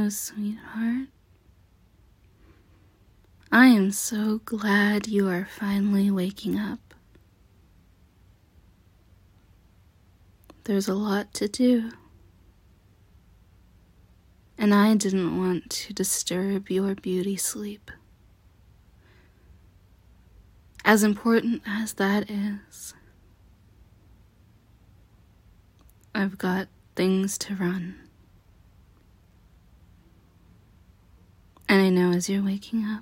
Hello, sweetheart. I am so glad you are finally waking up. There's a lot to do, and I didn't want to disturb your beauty sleep. As important as that is, I've got things to run. And I know as you're waking up,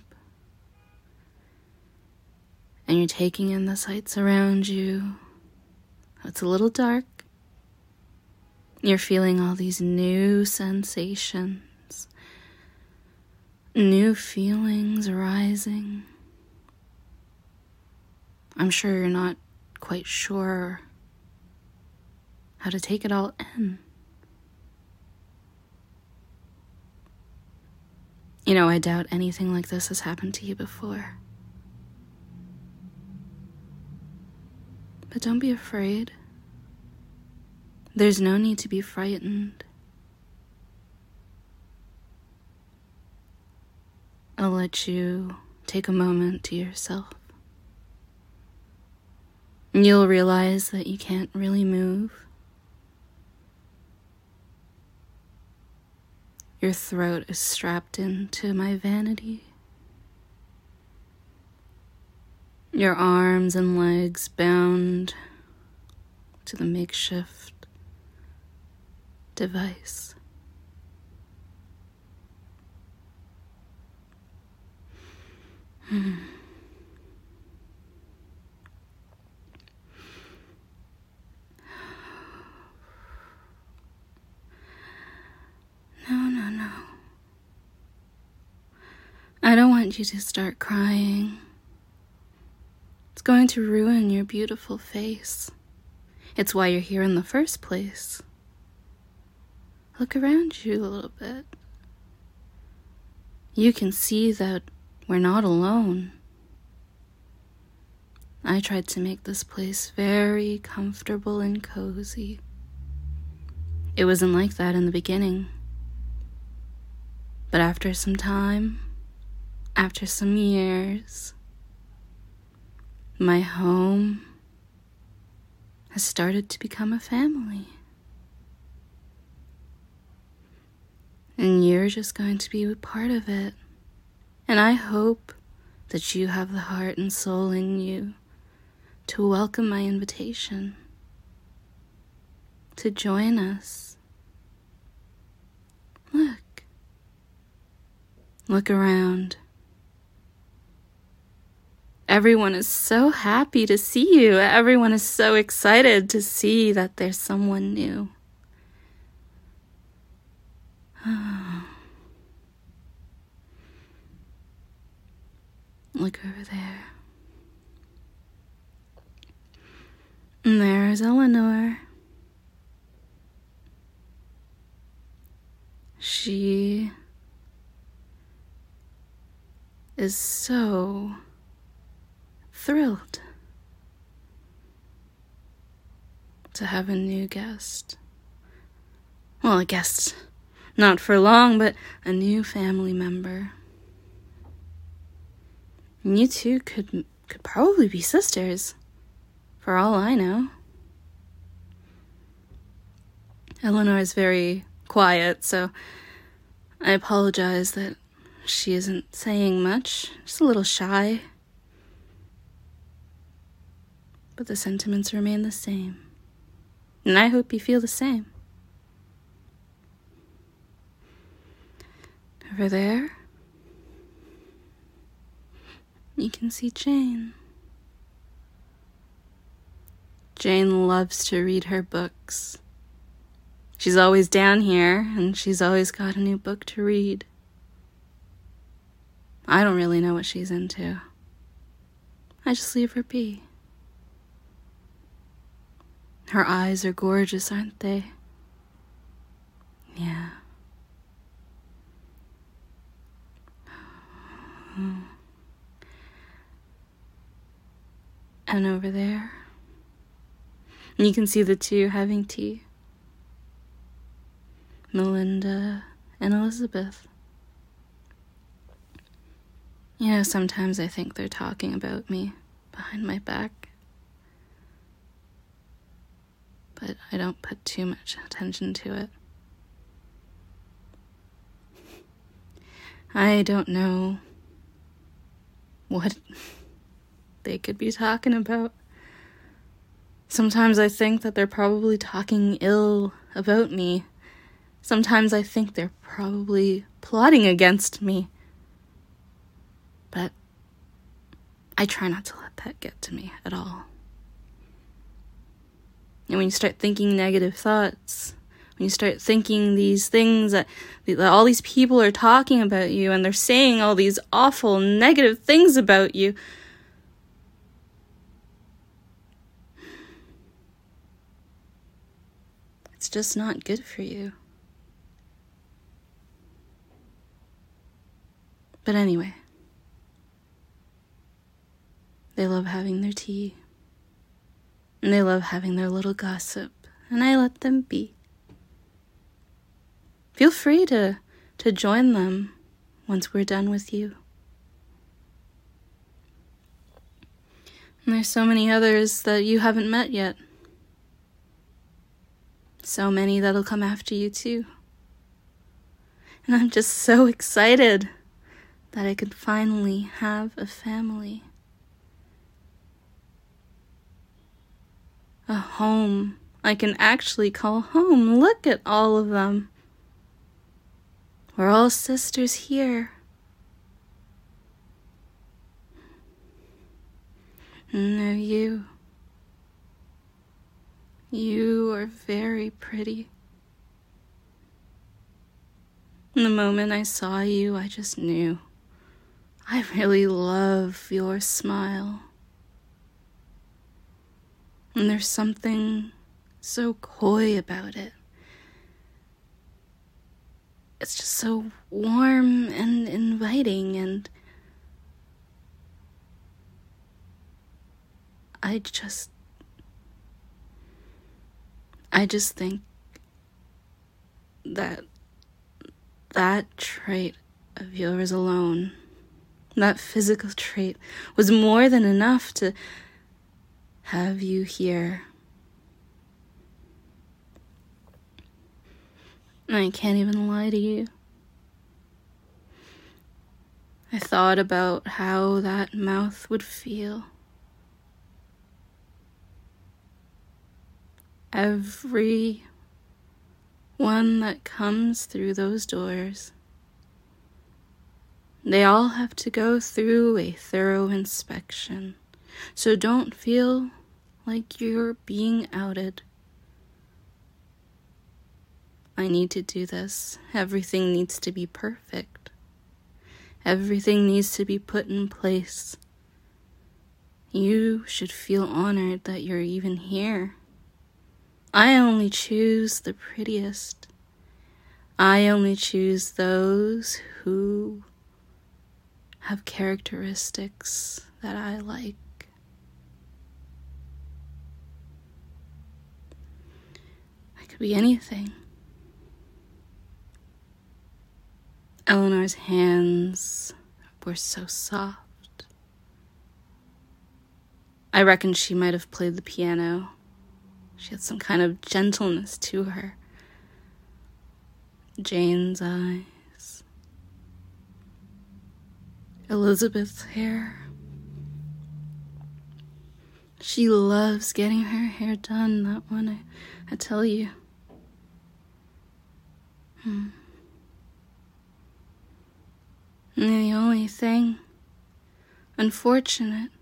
and you're taking in the sights around you, it's a little dark. You're feeling all these new sensations, new feelings arising. I'm sure you're not quite sure how to take it all in. You know, I doubt anything like this has happened to you before. But don't be afraid. There's no need to be frightened. I'll let you take a moment to yourself. And you'll realize that you can't really move. Your throat is strapped into my vanity. Your arms and legs bound to the makeshift device. No, no. I don't want you to start crying. It's going to ruin your beautiful face. It's why you're here in the first place. Look around you a little bit. You can see that we're not alone. I tried to make this place very comfortable and cozy. It wasn't like that in the beginning. But after some time, after some years, my home has started to become a family. And you're just going to be a part of it. And I hope that you have the heart and soul in you to welcome my invitation, to join us. Look around. Everyone is so happy to see you. Everyone is so excited to see that there's someone new. Look over there. And there's Eleanor. She is so thrilled to have a new guest. Well, a guest not for long, but a new family member. And you two could probably be sisters, for all I know. Eleanor is very quiet, so I apologize that she isn't saying much, just a little shy. But the sentiments remain the same, and I hope you feel the same. Over there, you can see Jane. Jane loves to read her books. She's always down here, and she's always got a new book to read. I don't really know what she's into. I just leave her be. Her eyes are gorgeous, aren't they? Yeah. And over there, you can see the two having tea. Melinda and Elizabeth. You know, sometimes I think they're talking about me behind my back, but I don't put too much attention to it. I don't know what they could be talking about. Sometimes I think that they're probably talking ill about me. Sometimes I think they're probably plotting against me. But I try not to let that get to me at all. And when you start thinking negative thoughts, when you start thinking these things that all these people are talking about you and they're saying all these awful negative things about you, it's just not good for you. But anyway, they love having their tea, and they love having their little gossip, and I let them be. Feel free to join them once we're done with you. And there's so many others that you haven't met yet. So many that'll come after you too. And I'm just so excited that I could finally have a family. A home I can actually call home. Look at all of them. We're all sisters here. No, you are very pretty. In the moment I saw you, I just knew. I really love your smile. And there's something so coy about it. It's just so warm and inviting, and I just think that trait of yours alone, that physical trait, was more than enough to have you here. I can't even lie to you. I thought about how that mouth would feel. Every one that comes through those doors, they all have to go through a thorough inspection. So don't feel like you're being outed. I need to do this. Everything needs to be perfect. Everything needs to be put in place. You should feel honored that you're even here. I only choose the prettiest. I only choose those who have characteristics that I like. I could be anything. Eleanor's hands were so soft. I reckon she might have played the piano. She had some kind of gentleness to her. Jane's eyes. Elizabeth's hair. She loves getting her hair done, that one, I tell you. And the only thing unfortunate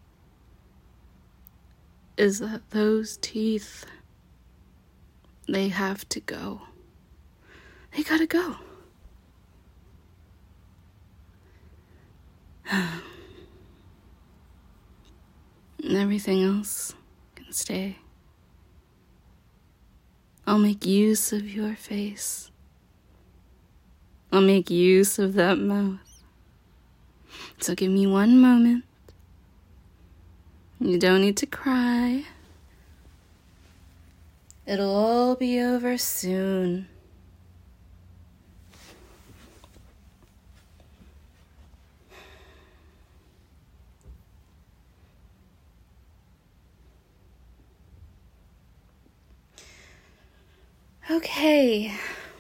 is that those teeth, they have to go. They gotta go. And everything else can stay. I'll make use of your face. I'll make use of that mouth. So give me one moment. You don't need to cry. It'll all be over soon. Okay.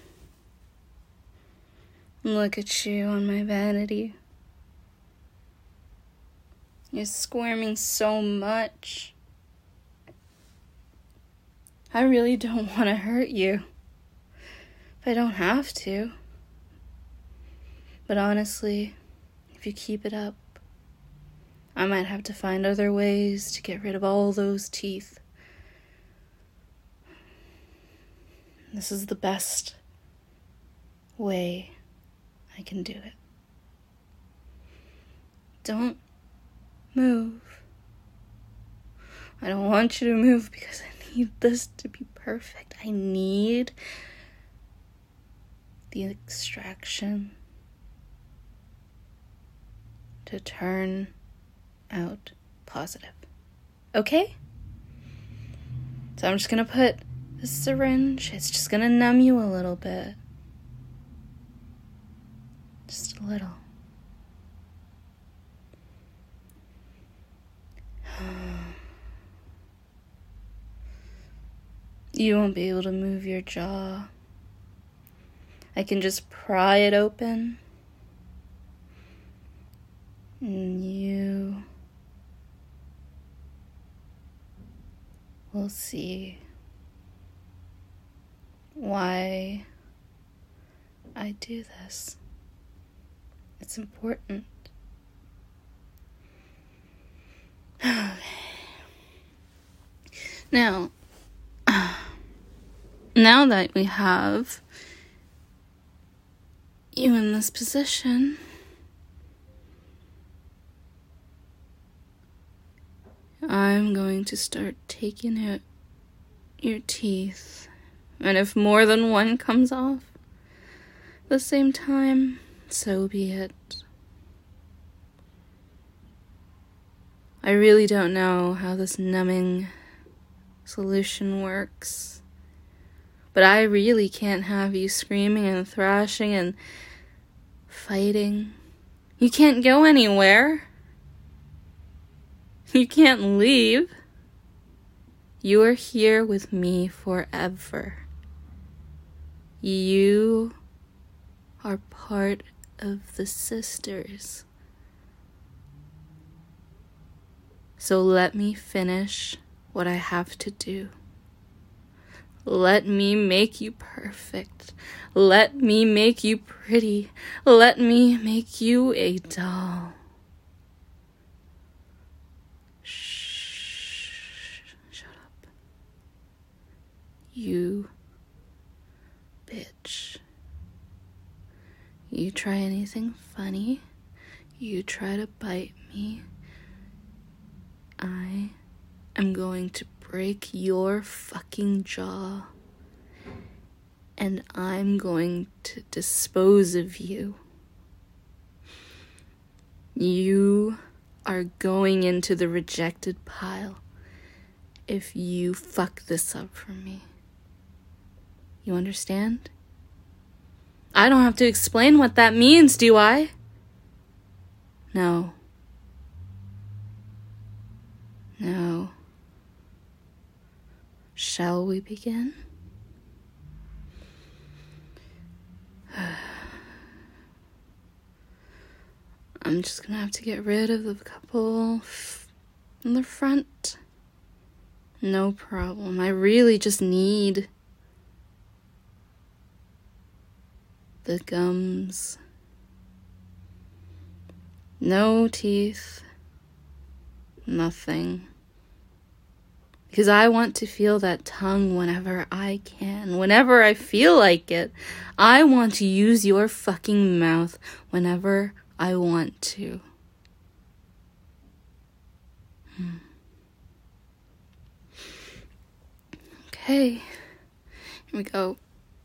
Look at you on my vanity. You're squirming so much. I really don't want to hurt you. If I don't have to. But honestly, if you keep it up, I might have to find other ways to get rid of all those teeth. This is the best way I can do it. Don't move. I don't want you to move because I need this to be perfect. I need the extraction to turn out positive. Okay? So I'm just gonna put this syringe. It's just gonna numb you a little bit. Just a little. You won't be able to move your jaw. I can just pry it open. And you will see why I do this. It's important. Now that we have you in this position, I'm going to start taking out your teeth. And if more than one comes off at the same time, so be it. I really don't know how this numbing solution works, but I really can't have you screaming and thrashing and fighting. You can't go anywhere. You can't leave. You are here with me forever. You are part of the sisters. So let me finish what I have to do. Let me make you perfect. Let me make you pretty. Let me make you a doll. Shh. Shut up. You bitch. You try anything funny, you try to bite me, I am going to break your fucking jaw, and I'm going to dispose of you. You are going into the rejected pile if you fuck this up for me. You understand? I don't have to explain what that means, do I? No. No. Shall we begin? I'm just gonna have to get rid of the couple in the front. No problem. I really just need the gums. No teeth. Nothing. Because I want to feel that tongue whenever I can, whenever I feel like it. I want to use your fucking mouth whenever I want to. Okay, here we go.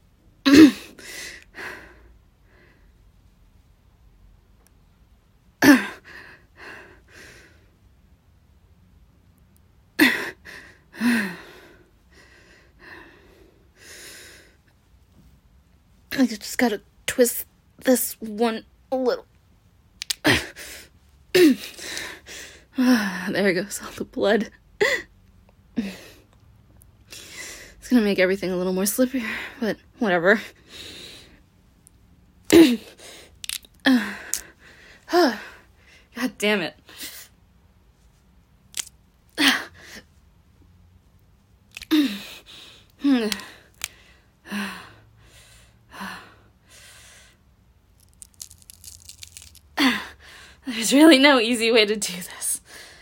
I just gotta twist this one a little. There goes all the blood. It's gonna make everything a little more slippier, but whatever. God damn it. There's really no easy way to do this.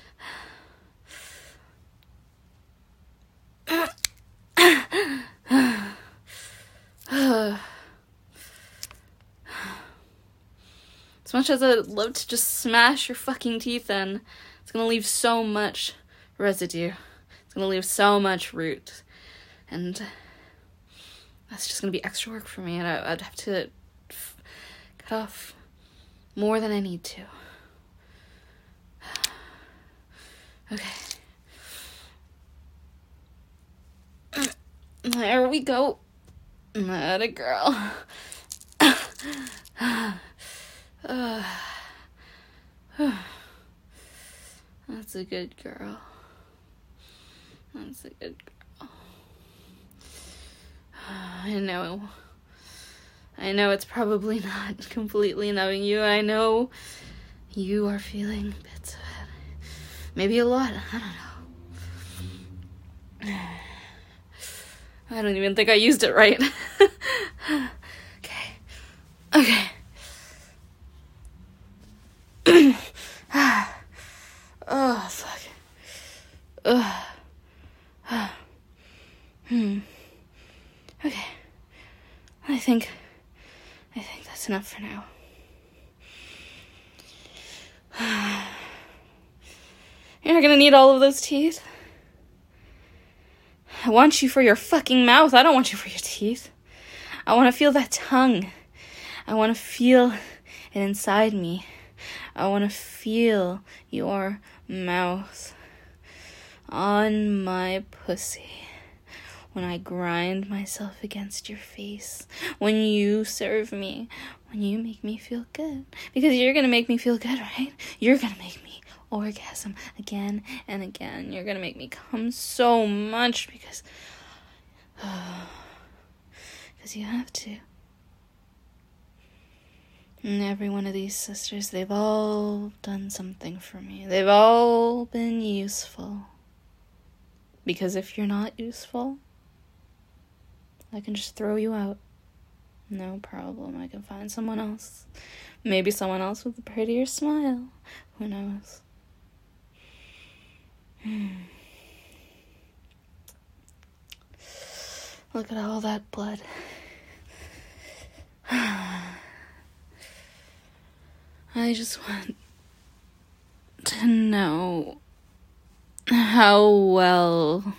As much as I'd love to just smash your fucking teeth in, it's gonna leave so much residue. It's gonna leave so much root. And that's just gonna be extra work for me, and I'd have to cut off more than I need to. Okay. There we go. Not a girl. That's a good girl. That's a good girl. I know it's probably not completely knowing you. I know you are feeling bits of it. Maybe a lot. I don't know. I don't even think I used it right. Okay. Oh, fuck. Okay. I think that's enough for now. You're not gonna need all of those teeth. I want you for your fucking mouth. I don't want you for your teeth. I want to feel that tongue. I want to feel it inside me. I want to feel your mouth on my pussy when I grind myself against your face, when you serve me, when you make me feel good. Because you're going to make me feel good, right? You're going to make me orgasm again and again. You're going to make me come so much because you have to. And every one of these sisters, they've all done something for me. They've all been useful. Because if you're not useful, I can just throw you out. No problem. I can find someone else. Maybe someone else with a prettier smile. Who knows? Look at all that blood. I just want to know how well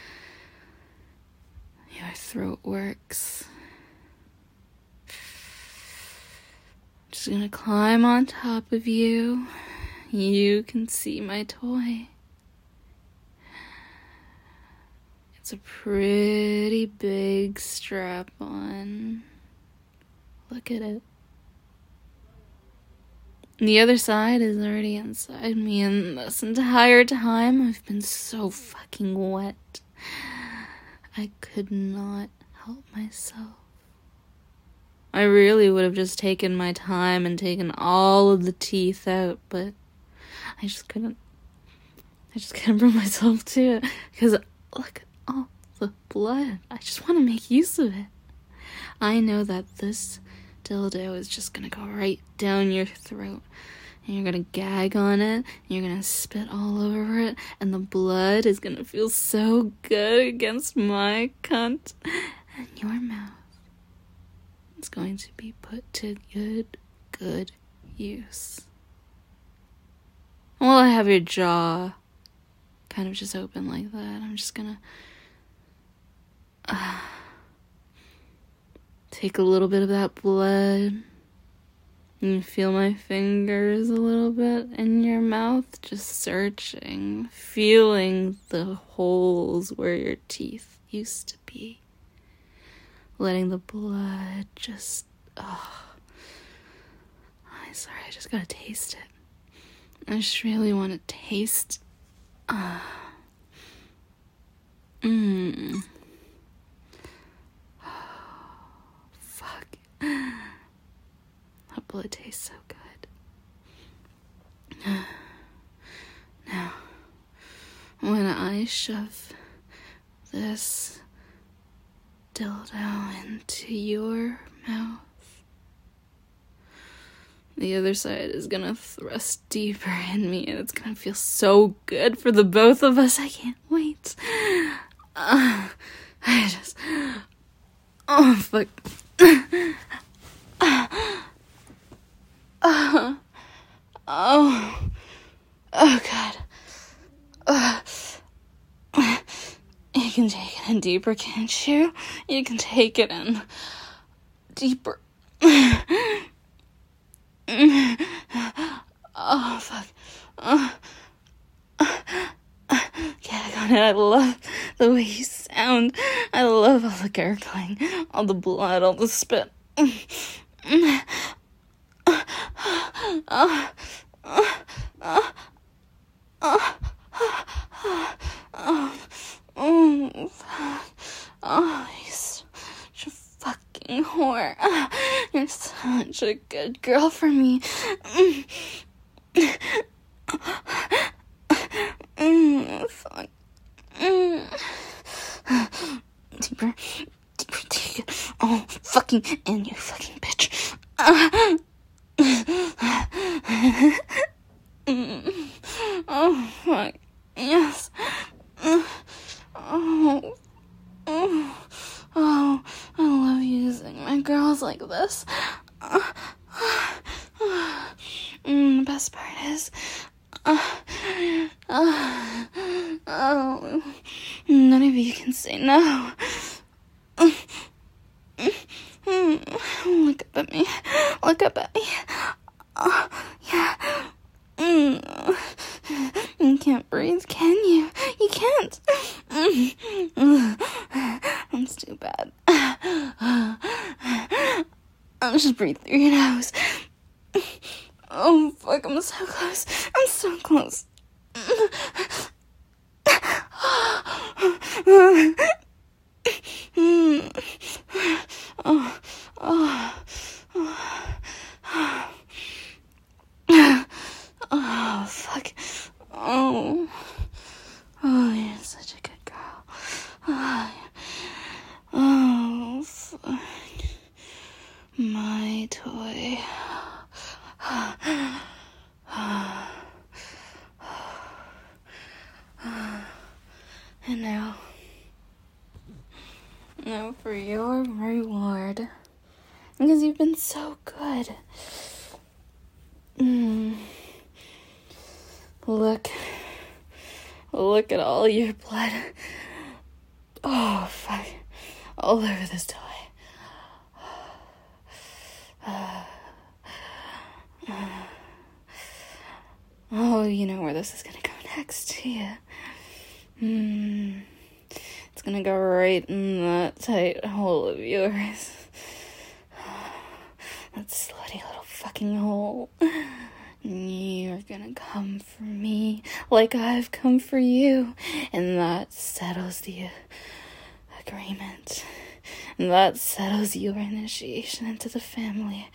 your throat works. Just gonna climb on top of you. You can see my toy. It's a pretty big strap-on. Look at it. The other side is already inside me, and this entire time I've been so fucking wet. I could not help myself. I really would have just taken my time and taken all of the teeth out, but I just couldn't bring myself to it, because look at all the blood. I just want to make use of it. I know that this dildo is just gonna go right down your throat, and you're gonna gag on it, and you're gonna spit all over it, and the blood is gonna feel so good against my cunt, and your mouth is going to be put to good use. While I have your jaw kind of just open like that, I'm just gonna take a little bit of that blood and feel my fingers a little bit in your mouth, just searching, feeling the holes where your teeth used to be. Letting the blood just, I'm sorry, I just gotta taste it. I just really want to taste, incredible. It tastes so good. Now, when I shove this dildo into your mouth, the other side is gonna thrust deeper in me, and it's gonna feel so good for the both of us. I can't wait. Oh, fuck. Oh, God. You can take it in deeper, can't you? You can take it in deeper. Oh, fuck. I love the way you sound. I love all the gurgling, all the blood, all the spit. You're such a fucking whore. You're such a good girl for me. Fuck. Deeper, take it. Oh, fucking, and you fucking bitch. Oh, fuck. Yes. Oh, I love using my girls like this. The best part is, none of you can say no. Look up at me. Look up at me. Oh, yeah. You can't breathe, can you? You can't. That's too bad. I'll just breathe through your nose. Oh, fuck, I'm so close. I'm so close. Oh, fuck. Oh, you're such a good girl. Oh, fuck. My toy. And now for your reward, because you've been so good. Look at all your blood. Oh, fuck. All over this toy. Oh, you know where this is gonna go next, yeah. It's gonna go right in that tight hole of yours. That slutty little fucking hole. You're gonna come for me like I've come for you. And that settles the agreement. And that settles your initiation into the family.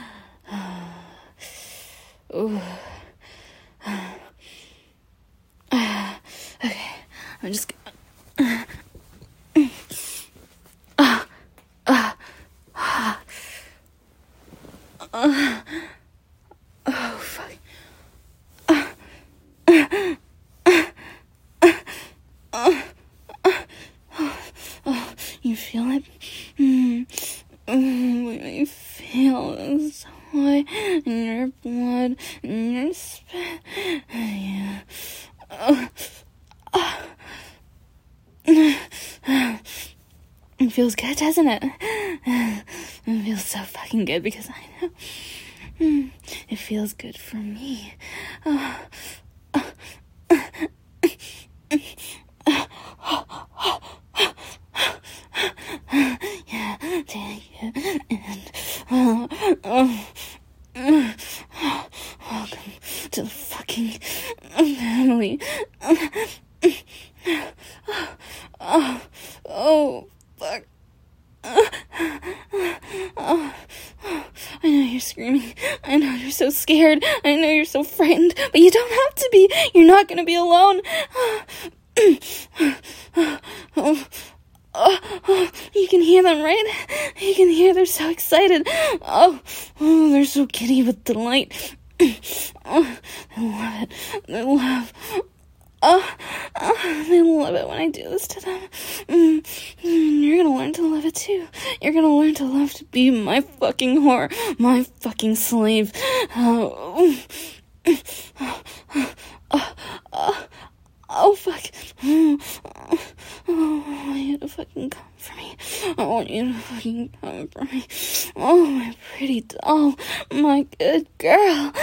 Ooh. Okay, I'm just gonna... Oh, fuck. You feel it? You feel this toy in your blood, in your spit. Yeah. It feels good, doesn't it? It feels so fucking good because I know it feels good for me. Yeah, take it and welcome to the fucking family. Oh, fuck. I know you're screaming. I know you're so scared. I know you're so frightened, but you don't have to be. You're not gonna be alone. You can hear them, right? You can hear they're so excited. Oh, they're so giddy with delight. Oh, they love it. They love. They love it when I do this to them. You're gonna learn to love it too. You're gonna learn to love to be my fucking whore, my fucking slave. Oh, fuck. I want you to fucking come for me. I want you to fucking come for me. Oh, my pretty doll. My good girl.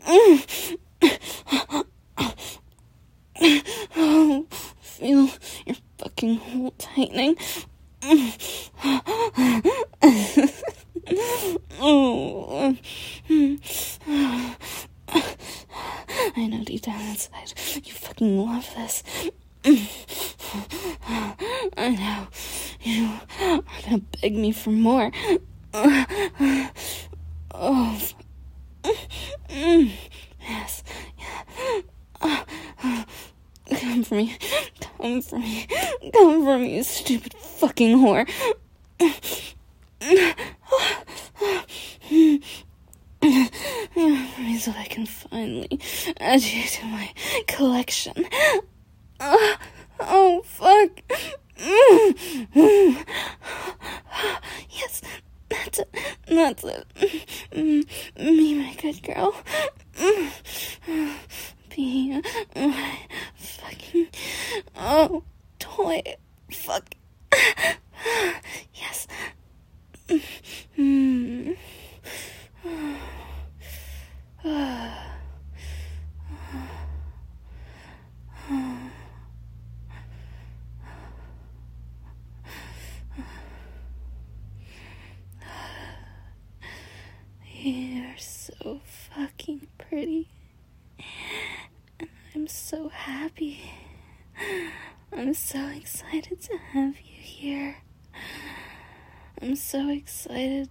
Oh, feel your fucking hole tightening. Oh. I know deep down inside you fucking love this. I know you are gonna beg me for more. Oh, yes. Come for me. Come for me. Come for me, you stupid fucking whore. So I can finally add you to my collection. Oh, fuck. Yes, that's it. That's it. Me, my good girl. Be my fucking toy. Fuck. Yes. You're so fucking pretty. And I'm so happy. I'm so excited to have you here. I'm so excited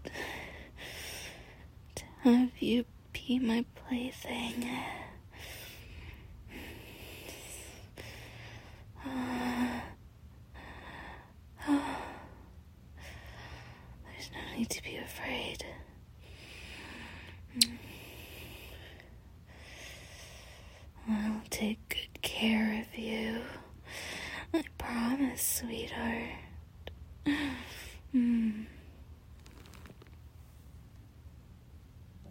to have you be my plaything. There's no need to be afraid. I'll take good care of you. I promise, sweetheart.